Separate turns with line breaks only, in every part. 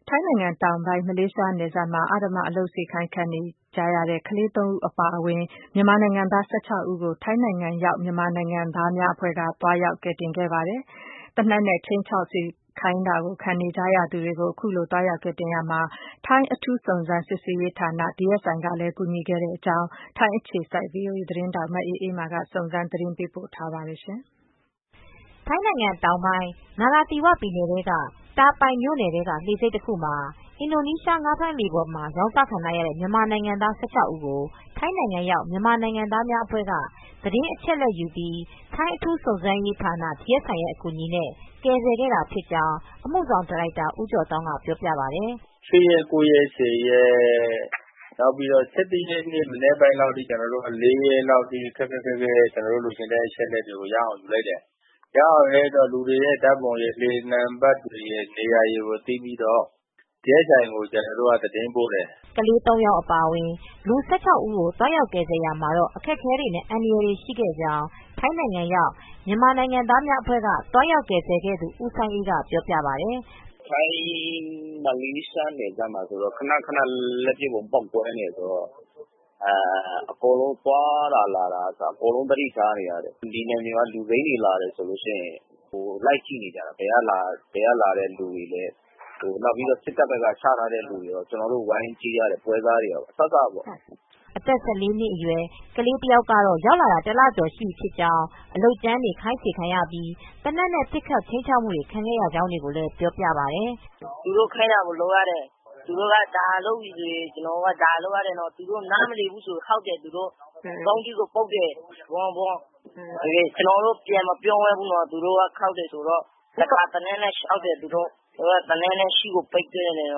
ထိုင်းနိုင်ငံတောင်ပိုင်း မလေးရှားနယ်စပ်မှာ အဓမ္မအလုပ်စေခိုင်းခံနေကြရတဲ့ ကလေး ဦးအပါအဝင် မြန်မာနိုင်ငံသား ဦးကို ထိုင်းနိုင်ငံရောက် မြန်မာနိုင်ငံသားများအဖွဲ့က သွားရောက်ကယ်တင်ခဲ့ပါတယ်။ သေနတ်နဲ့ ခြိမ်းခြောက်စေခိုင်းတာခံနေကြရသူတွေကို အခုလို သွားရောက်ကယ်တင်ရာမှာ ထိုင်းအထူးစုံစမ်းစစ်ဆေးရေးဌာန DSI ကလည်း ကူညီခဲ့တဲ့အကြောင်း ထိုင်းအခြေစိုက် VOA သတင်းထောက် မအေးအေးမာက သတင်းပေးပို့ထားပါတယ်။
ထိုင်းနိုင်ငံတောင်ပိုင်း နာရာသီဝပြည်နယ်ထဲက တာပိုင်မြို့နယ်ထဲက လှေဆိပ်တခုမှာ အင်ဒိုနီးရှား ငါးဖမ်းလှေပေါ်မှာ ရောင်းစားခံထားရတဲ့ မြန်မာနိုင်ငံသား ဦးကို ထိုင်းနိုင်ငံရောက် မြန်မာနိုင်ငံသားများအဖွဲ့က သတင်းအချက်အလက်ယူပြီး ထိုင်းအထူးစုံစမ်းရေးဌာန DSI ရဲ့ အကူညီနဲ့ ကယ်ဆယ်ခဲ့တာဖြစ်ကြောင်း အမှုဆောင်ဒါရိုက်တာ ဦးကျော်သောင်းက ပြောပြပါတယ်။
"၈ ရက် 9 ရက် 10 ရက် နောက်ပြီးတော့ ၁၁ ရက်နေ့ မနက်ပိုင်းလောက်အထိ ကျနော်တို့ 4 ရက်လောက်အထိ ခက်ခက်ခဲခဲ ကျနော်တို့ လိုချင်တဲ့ အချက်အလက်တွေကို ရအောင်ယူလိုက်တယ်။ ရအောင်ယူလိုက်တော့ လူတွေရဲ့ ဓါတ်ပုံရယ် လှေနံပတ်တွေရယ် နေရာတွေကို သိပြီးတော့ DSI ကို ကျနော်တို့က သတင်းပို့တယ်။
" ကလေး ယောက်အပါအဝင် လူ ဦးကို သွားရောက်ကယ်ဆယ်ရာမှာ အခက်အခဲတွေနဲ့ အန္တရာယ်တွေရှိခဲ့ကြောင်း ထိုင်းနိုင်ငံရောက် မြန်မာနိုင်ငံသားများအဖွဲ့က သွားရောက်ကယ်ဆယ်ခဲ့သူ ဦးစိုင်းအေးက ပြောပြပါတယ်
။ "ထိုင်း-မလေးရှားနယ်စပ်မှာဆိုတော့ ခနခန လက်ပစ်ဗုံးပေါက်ကွဲနေတယ်ဆိုတော့ အကုန်လုံးသွားတာလာတာကအစ အကုန်လုံးသတိထားနေရတယ်။ ဒီနယ်မြေမှာ လူစိမ်းတွေလာတယ်ဆိုရင် လိုက်ကြည့်နေကြတာ ဘယ်ကလာတဲ့လူတွေလဲ နောက်ပြီးတော့ စစ်တပ်ဘက်က ချထားတဲ့လူတွေရော ကျနော်တို့ ဝိုင်းကြည့်ရတယ် ပွဲစားတွေရော အစစပေါ့။
" အသက် နှစ်အရွယ် ကလေးတယောက်ကတော့ ရောက်လာတာ လကျော်ရှိပြီဖြစ်ကြောင်း အလုပ်ကြမ်းတွေ ခိုင်းစေခံရပြီး သေနတ်နဲ့ ပစ်ခတ်ခြိမ်းခြောက်မှုတွေ ခံခဲ့ရကြောင်းကိုလည်း ပြောပြပါတယ်
။ "သူတို့ခိုင်းတာကို လုပ်ရတယ်။ သူတို့က ဒါလုပ်ပြီဆိုရင် ကျနော်တို့က ဒါလုပ်ရတယ်။ သူတို့နားမလည်ဘူးဆိုရင် ခေါက်တယ်။ သူတို့ခေါင်းထိကို ပုတ်တယ်။ ကျနော်တို့ ပြန်မပြောရဲဘူးနော်။ သူတို့က ခေါက်တယ်ဆိုတော့ တခါ သေနတ်နဲ့ လျှောက်တယ်။ သူတို့က သေနတ်နဲ့ ရှေ့ကို ပိတ်ပြီးတော့ လှမ်း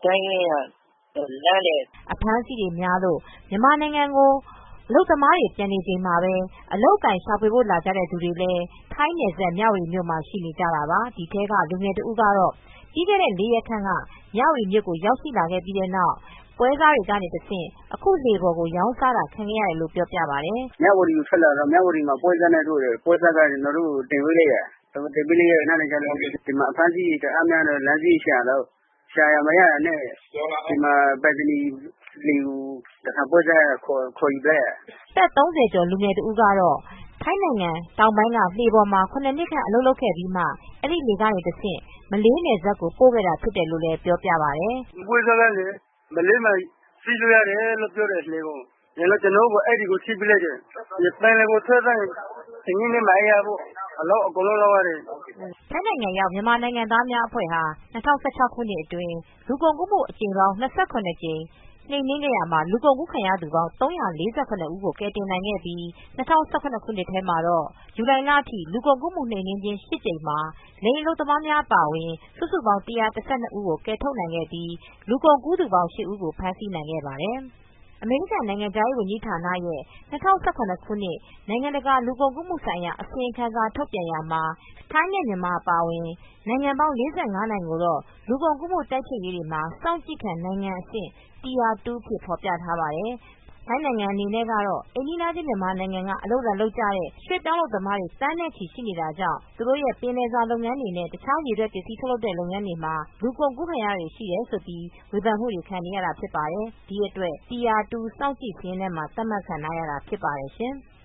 တယ်။
" အဖမ်းအဆီးတွေများလို့ မြန်မာနိုင်ငံကို အလုပ်သမားတွေ ပြန်နေချိန်မှာပဲ အလုပ်အကိုင်ရှာဖွေဖို့ လာကြသူတွေလည်း ထိုင်းနယ်စပ် မြဝတီမြို့မှာ ရှိနေကြတာပါ။ ဒီထဲက လူငယ်တဦးကတော့ ပြီးခဲ့တဲ့ ၄ ရက်ခန့်က မြဝတီမြို့ကို ရောက်ရှိလာခဲ့ပြီးနောက် ပွဲစားတွေကတဆင့် အခုလှေပေါ်ကို ရောင်းစားတာ ခံခဲ့ရတယ်လို့ ပြောပြပါတယ်
။ "မြဝတီကို ထွက်လာတော့ မြဝတီမှာ ပွဲစားနဲ့တွေ့တယ်။ ပွဲစားက ကျနော်တို့ကို တင်ပေးလိုက်တယ်။ တင်ပေးလိုက်တော့ ဒီမှာ အဖမ်းအဆီးတွေ တအားများတော့ လမ်းစရိတ်ရှာလို့ ရှာရာမရတာနဲ့ ဒီမှာ ပိုက်သန်နီလှေကို တခါ ပွဲစားက ခေါ်ယူလိုက်တယ်။
" အသက် ကျော် လူငယ်တဦးကတော့ ထိုင်းနိုင်ငံတောင်ပိုင်းက လှေပေါ်မှာ နှစ်ခန့် အလုပ်လုပ်ခဲ့ပြီးမှ အဲဒီလှေကနေတဆင့် မလေးနယ်စပ်ကို ပို့ခဲ့တာဖြစ်တယ်လို့ ပြောပြပါတယ်
။ "ပွဲစားကလည်း မလေးမှာ စီးလို့ရတယ်လို့ ပြောတယ် လှေကို။ ကျနော်တို့ကို အဲဒီကို စီးပေးလိုက်တယ်။ ပင်လယ်ကို ထွက်သွားရင် ထမင်းလည်း မအိပ်ရဘူး။ အလုပ်အကုန်လုံး လုပ်ရတယ်။
" ထိုင်းနိုင်ငံရောက် မြန်မာနိုင်ငံသားများအဖွဲ့ဟာ ၂၀၁၆ ခုနှစ်အတွင်း လူကုန်ကူးမှု အကြိမ်ပေါင်း ကြိမ် နှိမ်နင်းခဲ့ရာမှာ လူကုန်ကူးခံရသူပေါင်း ဦးကို ကယ်တင်နိုင်ခဲ့ပြီး ၂၀၁၇ ခုနှစ်ထဲမှာတော့ ဇူလိုင်လအထိ လူကုန်ကူးမှု နှိမ်နင်းခြင်း ကြိမ်မှာ လိင်အလုပ်သမားများ အပါအဝင် စုစုပေါင်း ဦးကို ကယ်ထုတ်နိုင်ခဲ့ပြီး လူကုန်ကူးသူပေါင်း ဦးကို ဖမ်းဆီးနိုင်ခဲ့ပါတယ်။ အမေရိကန်နိုင်ငံခြားရေးဝန်ကြီးဌာနရဲ့ ၂၀၁၇ ခုနှစ် နိုင်ငံတကာ လူကုန်ကူးမှုဆိုင်ရာ အစီရင်ခံစာ ထုတ်ပြန်ရာမှာ ထိုင်းနဲ့ မြန်မာ အပါအဝင် နိုင်ငံပေါင်း နိုင်ငံကိုတော့ လူကုန်ကူးမှု တိုက်ဖျက်ရေးမှာ စောင့်ကြည့်ခံနိုင်ငံအဆင့် Tier 2 အဖြစ် ဖော်ပြထားပါတယ်။ ထိုင်းနိုင်ငံအနေနဲ့ကတော့ အိမ်နီးချင်း မြန်မာနိုင်ငံက အလုပ်လာလုပ်ကြတဲ့ ရွှေ့ပြောင်းအလုပ်သမားတွေ သန်းနဲ့ချီ ရှိနေတာကြောင့် သူတို့ရဲ့ ပင်လယ်စာလုပ်ငန်းတွေနဲ့ တခြားရေထွက်ပစ္စည်း ထုတ်လုပ်တဲ့ လုပ်ငန်းတွေမှာ လူကုန်ကူးခံရတာတွေ ရှိတယ်လို့ ဝေဖန်မှုတွေ ခံနေရတာ ဖြစ်ပါတယ်။ ဒီအတွက် Tire 2 စောင့်ကြည့်စာရင်းထဲမှာ သတ်မှတ်ခံထားရတာ ဖြစ်ပါတယ်ရှင်။